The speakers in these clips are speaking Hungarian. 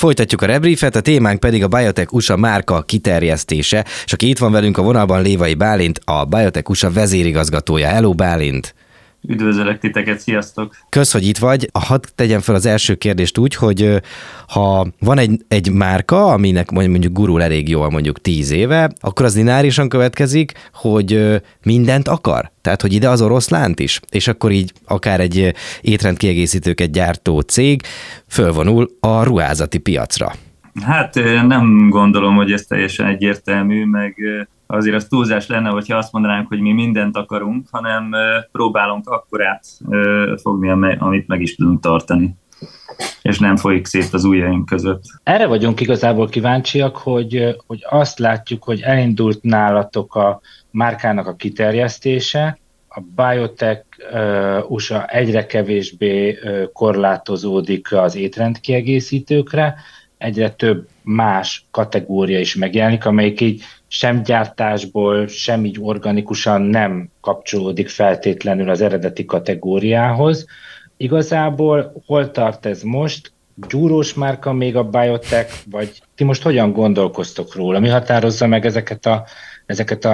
Folytatjuk a rebriefet, a témánk pedig a Biotech USA márka kiterjesztése, és aki itt van velünk a vonalban, Lévai Bálint, a Biotech USA vezérigazgatója. Hello, Bálint! Üdvözöllek titeket, sziasztok! Kösz, hogy itt vagy. Hadd tegyem fel az első kérdést úgy, hogy ha van egy márka, aminek mondjuk gurul elég jól mondjuk 10 éve, akkor az lineárisan következik, hogy mindent akar? Tehát, hogy ide az oroszlánt is? És akkor így akár egy étrendkiegészítőket gyártó cég fölvonul a ruházati piacra. Hát nem gondolom, hogy ez teljesen egyértelmű, meg azért az túlzás lenne, hogyha azt mondanánk, hogy mi mindent akarunk, hanem próbálunk akkorát fogni, amit meg is tudunk tartani, és nem folyik szét az ujjaink között. Erre vagyunk igazából kíváncsiak, hogy azt látjuk, hogy elindult nálatok a márkának a kiterjesztése, a Biotech USA egyre kevésbé korlátozódik az étrendkiegészítőkre, egyre több más kategória is megjelenik, amelyik így sem gyártásból, sem így organikusan nem kapcsolódik feltétlenül az eredeti kategóriához. Igazából hol tart ez most? Gyúrós márka még a Biotech, vagy ti most hogyan gondolkoztok róla? Mi határozza meg ezeket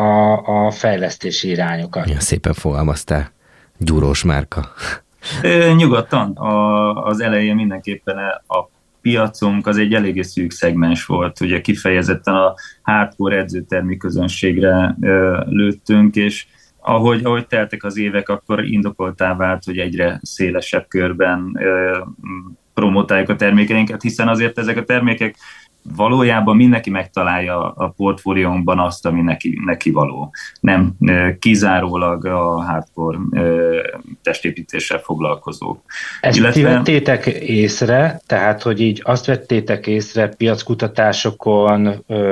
a fejlesztési irányokat? Ja, szépen fogalmaztál. Gyúrós márka. Nyugodtan. Az elején mindenképpen a piacunk az egy eléggé szűk szegmens volt, ugye kifejezetten a hardcore edzőtermi közönségre lőttünk, és ahogy teltek az évek, akkor indokoltá vált, hogy egyre szélesebb körben promotáljuk a termékeinket, hiszen azért ezek a termékek valójában mindenki megtalálja a portfóliónkban azt, ami neki való. Nem kizárólag a hardcore testépítéssel foglalkozók. Ezt ti vettétek észre, tehát hogy így azt vettétek észre piackutatásokon,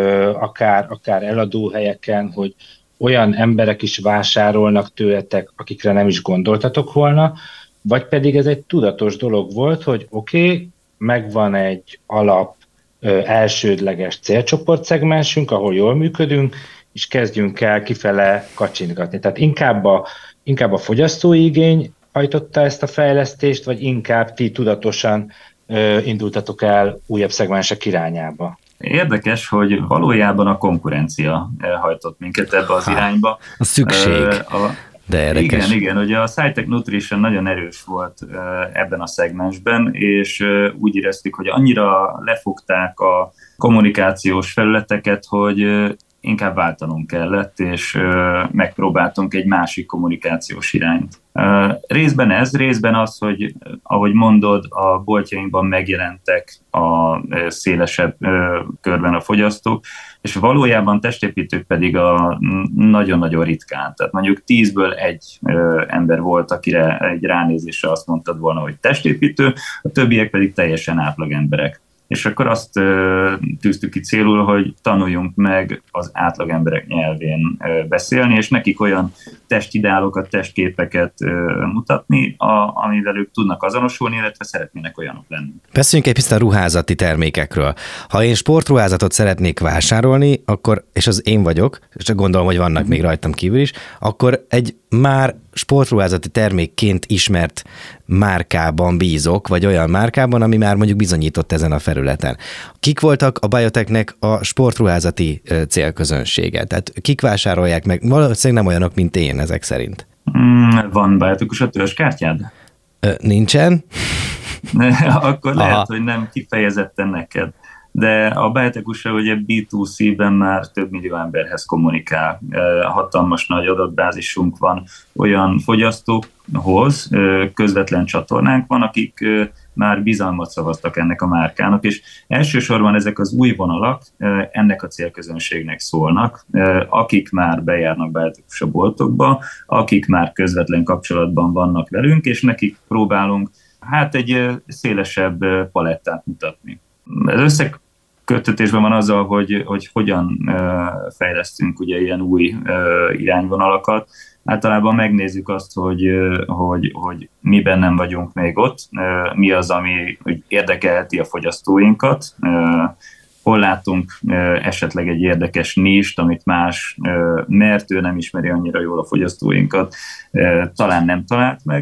akár eladóhelyeken, hogy olyan emberek is vásárolnak tőletek, akikre nem is gondoltatok volna, vagy pedig ez egy tudatos dolog volt, hogy oké, megvan egy alap elsődleges célcsoportszegmensünk, ahol jól működünk, és kezdjünk el kifele kacsingatni. Tehát inkább a fogyasztói igény hajtotta ezt a fejlesztést, vagy inkább ti tudatosan indultatok el újabb szegmensek irányába? Érdekes, hogy valójában a konkurencia hajtott minket ebbe az irányba. A szükség. De érdekes. Igen, ugye a SciTech Nutrition nagyon erős volt ebben a szegmensben, és úgy éreztük, hogy annyira lefogták a kommunikációs felületeket, hogy inkább váltanunk kellett, és megpróbáltunk egy másik kommunikációs irányt. Részben az, hogy ahogy mondod, a boltjainkban megjelentek a szélesebb körben a fogyasztók, és valójában testépítők pedig nagyon-nagyon ritkán. Tehát mondjuk 10-ből egy ember volt, akire egy ránézésre azt mondtad volna, hogy testépítő, a többiek pedig teljesen átlag emberek. És akkor azt tűztük ki célul, hogy tanuljunk meg az átlag emberek nyelvén beszélni, és nekik olyan testideálokat, testképeket mutatni, amivel ők tudnak azonosulni, illetve szeretnének olyanok lenni. Beszéljünk egy picit a ruházati termékekről. Ha én sportruházatot szeretnék vásárolni, akkor, és az én vagyok, és csak gondolom, hogy vannak még rajtam kívül is, akkor egy már sportruházati termékként ismert márkában bízok, vagy olyan márkában, ami már mondjuk bizonyított ezen a felületen. Kik voltak a Biotechnek a sportruházati célközönsége? Tehát kik vásárolják meg? Valószínűleg nem olyanok, mint én ezek szerint. Van Biotech a törzskártyád? Nincsen. Akkor lehet, hogy nem kifejezetten neked. De a Biotech USA ugye B2C-ben már több millió emberhez kommunikál. Hatalmas nagy adatbázisunk van olyan fogyasztókhoz, közvetlen csatornánk van, akik már bizalmat szavaztak ennek a márkának, és elsősorban ezek az új vonalak ennek a célközönségnek szólnak, akik már bejárnak Biotech USA boltokba, akik már közvetlen kapcsolatban vannak velünk, és nekik próbálunk egy szélesebb palettát mutatni. Ez összeköttetésben van azzal, hogy hogyan fejlesztünk ugye ilyen új irányvonalakat. Általában megnézzük azt, hogy miben nem vagyunk még ott, mi az, ami érdekelheti a fogyasztóinkat, hol látunk esetleg egy érdekes nist, amit más, mert ő nem ismeri annyira jól a fogyasztóinkat, talán nem talált meg,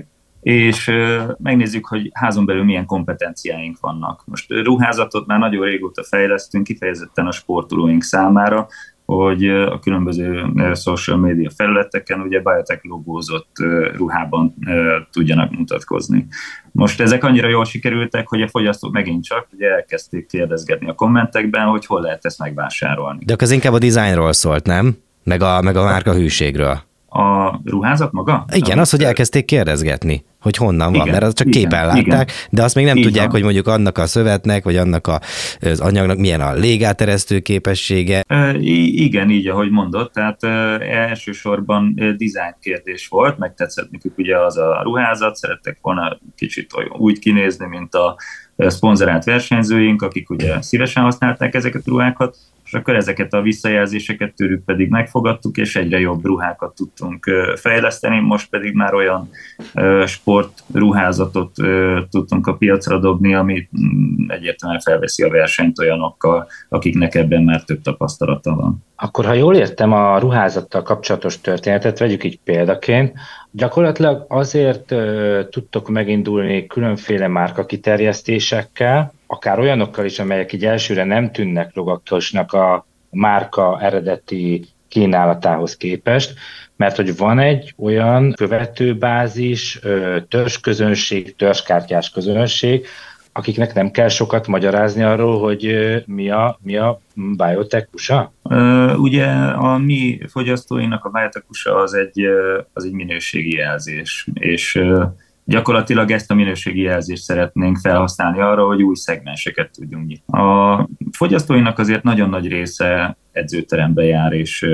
és megnézzük, hogy házon belül milyen kompetenciáink vannak. Most ruházatot már nagyon régóta fejlesztünk, kifejezetten a sportolóink számára, hogy a különböző social media felületeken ugye Biotech logózott ruhában tudjanak mutatkozni. Most ezek annyira jól sikerültek, hogy a fogyasztók megint csak ugye elkezdték kérdezgetni a kommentekben, hogy hol lehet ezt megvásárolni. De akkor az inkább a dizájnról szólt, nem? Meg a márka hűségről. A ruházat maga? Igen, az, hogy elkezdték kérdezgetni, hogy honnan van, mert azt csak képen látták, igen. De azt még nem tudják, van. Hogy mondjuk annak a szövetnek, vagy annak az anyagnak milyen a légáteresztő képessége. Igen, így ahogy mondott, tehát elsősorban design kérdés volt, megtetszett nekük ugye az a ruházat, szerettek volna kicsit úgy kinézni, mint a szponzorált versenyzőink, akik ugye szívesen használták ezeket a ruhákat, és akkor ezeket a visszajelzéseket tőlük pedig megfogadtuk, és egyre jobb ruhákat tudtunk fejleszteni, most pedig már olyan sportruházatot tudtunk a piacra dobni, ami egyértelműen felveszi a versenyt olyanokkal, akiknek ebben már több tapasztalata van. Akkor, ha jól értem a ruházattal kapcsolatos történetet, vegyük így példaként, gyakorlatilag azért tudtok megindulni különféle márka kiterjesztésekkel, akár olyanokkal is, amelyek így elsőre nem tűnnek logikusnak a márka eredeti kínálatához képest, mert hogy van egy olyan követőbázis, törzsközönség, törzskártyás közönség, akiknek nem kell sokat magyarázni arról, hogy mi a Biotech USA? Ugye a mi fogyasztóinak a Biotech USA az egy minőségi jelzés, és gyakorlatilag ezt a minőségi jelzést szeretnénk felhasználni arra, hogy új szegmenseket tudjunk nyitni. A fogyasztóinak azért nagyon nagy része edzőterembe jár, és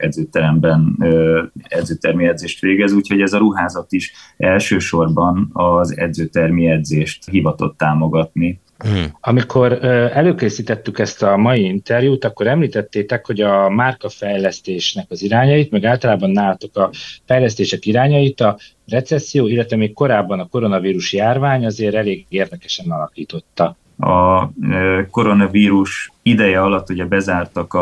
edzőtermi edzést végez, úgyhogy ez a ruházat is elsősorban az edzőtermi edzést hivatott támogatni. Amikor előkészítettük ezt a mai interjút, akkor említettétek, hogy a márkafejlesztésnek az irányait, meg általában nálatok a fejlesztések irányait a recesszió, illetve még korábban a koronavírus járvány azért elég érdekesen alakította. A koronavírus ideje alatt ugye bezártak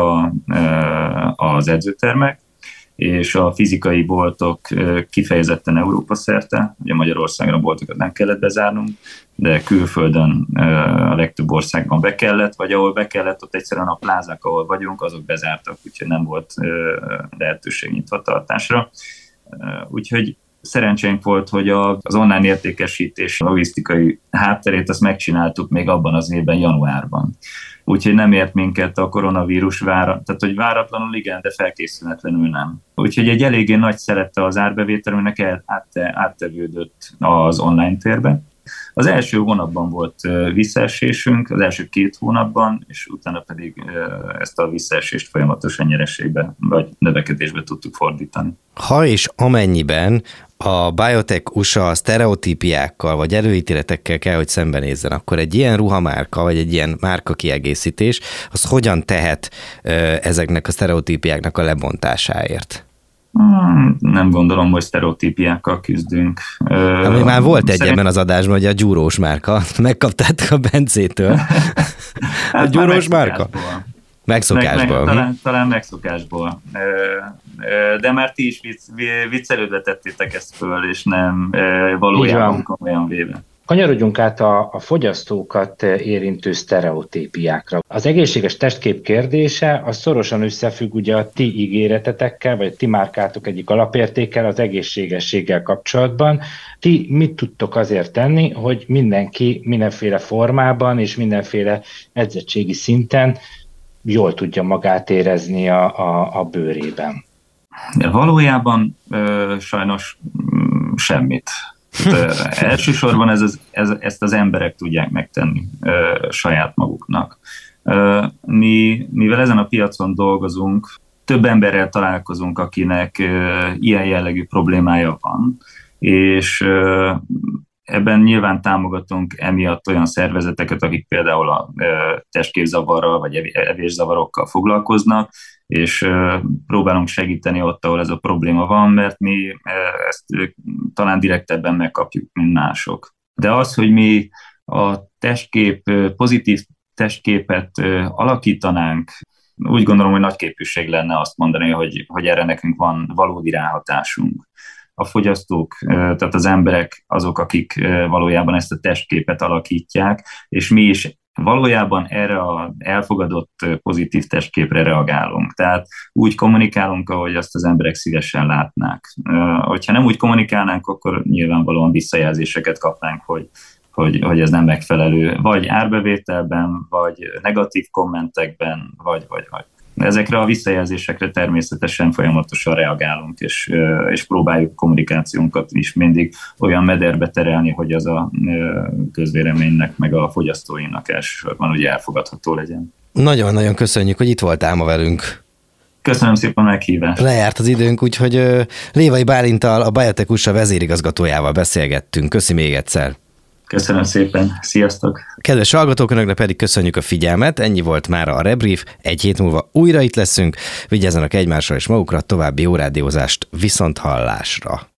az edzőtermek, és a fizikai boltok kifejezetten Európa szerte, ugye Magyarországra boltokat nem kellett bezárnunk, de külföldön a legtöbb országban be kellett, vagy ahol be kellett, ott egyszerűen a plázák, ahol vagyunk, azok bezártak, úgyhogy nem volt lehetőség nyitvatartásra. Úgyhogy szerencsénk volt, hogy az online értékesítés logisztikai hátterét azt megcsináltuk még abban az évben, januárban. Úgyhogy nem ért minket a koronavírus tehát hogy váratlanul igen, de felkészületlenül nem. Úgyhogy egy eléggé nagy szelete az árbevételünknek áttevődött az online térbe. Az első hónapban volt visszaesésünk, az első 2 hónapban, és utána pedig ezt a visszaesést folyamatosan nyereségbe vagy növekedésbe tudtuk fordítani. Ha és amennyiben a Biotech USA sztereotípiákkal vagy előítéletekkel kell, hogy szembenézzen, akkor egy ilyen ruhamárka, vagy egy ilyen márka kiegészítés, az hogyan tehet ezeknek a sztereotípiáknak a lebontásáért? Nem gondolom, hogy sztereotípiákkal küzdünk. Ami már volt egy ebben az adásban, hogy a gyúrós márka. Megkaptátok a Bencétől. A gyúrós márka? Megszokásból. Talán megszokásból. De már ti is viccelődve tettétek ezt föl, és nem valójában komolyan véve. Kanyarodjunk át a fogyasztókat érintő sztereotípiákra. Az egészséges testkép kérdése az szorosan összefügg ugye a ti ígéretetekkel, vagy a ti márkátok egyik alapértékkel, az egészségességgel kapcsolatban. Ti mit tudtok azért tenni, hogy mindenki mindenféle formában és mindenféle edzettségi szinten jól tudja magát érezni a bőrében? De valójában sajnos semmit. Elsősorban ezt az emberek tudják megtenni saját maguknak. Mivel ezen a piacon dolgozunk, több emberrel találkozunk, akinek ilyen jellegű problémája van, és ebben nyilván támogatunk emiatt olyan szervezeteket, akik például a testképzavarral vagy evészavarokkal foglalkoznak, és próbálunk segíteni ott, ahol ez a probléma van, mert mi ezt talán direktebben megkapjuk, mint mások. De az, hogy mi a pozitív testképet alakítanánk, úgy gondolom, hogy nagy képűség lenne azt mondani, hogy erre nekünk van valódi ráhatásunk. a fogyasztók, tehát az emberek azok, akik valójában ezt a testképet alakítják, és mi is valójában erre az elfogadott pozitív testképre reagálunk. Tehát úgy kommunikálunk, ahogy azt az emberek szívesen látnák. Hogyha nem úgy kommunikálnánk, akkor nyilvánvalóan visszajelzéseket kapnánk, hogy ez nem megfelelő, vagy árbevételben, vagy negatív kommentekben, vagy. Ezekre a visszajelzésekre természetesen folyamatosan reagálunk, és próbáljuk kommunikációnkat is mindig olyan mederbe terelni, hogy az a közvéleménynek, meg a fogyasztóinak elsősorban ugye elfogadható legyen. Nagyon-nagyon köszönjük, hogy itt voltál ma velünk. Köszönöm szépen a meghívást. Lejárt az időnk, úgyhogy Lévai Bálinttal, a Biotech USA vezérigazgatójával beszélgettünk. Köszi még egyszer. Köszönöm szépen, sziasztok! Kedves hallgatók, önöknek pedig köszönjük a figyelmet, ennyi volt mára a Rebrief, egy hét múlva újra itt leszünk, vigyázzanak egymásra és magukra, további jó rádiózást, viszont hallásra!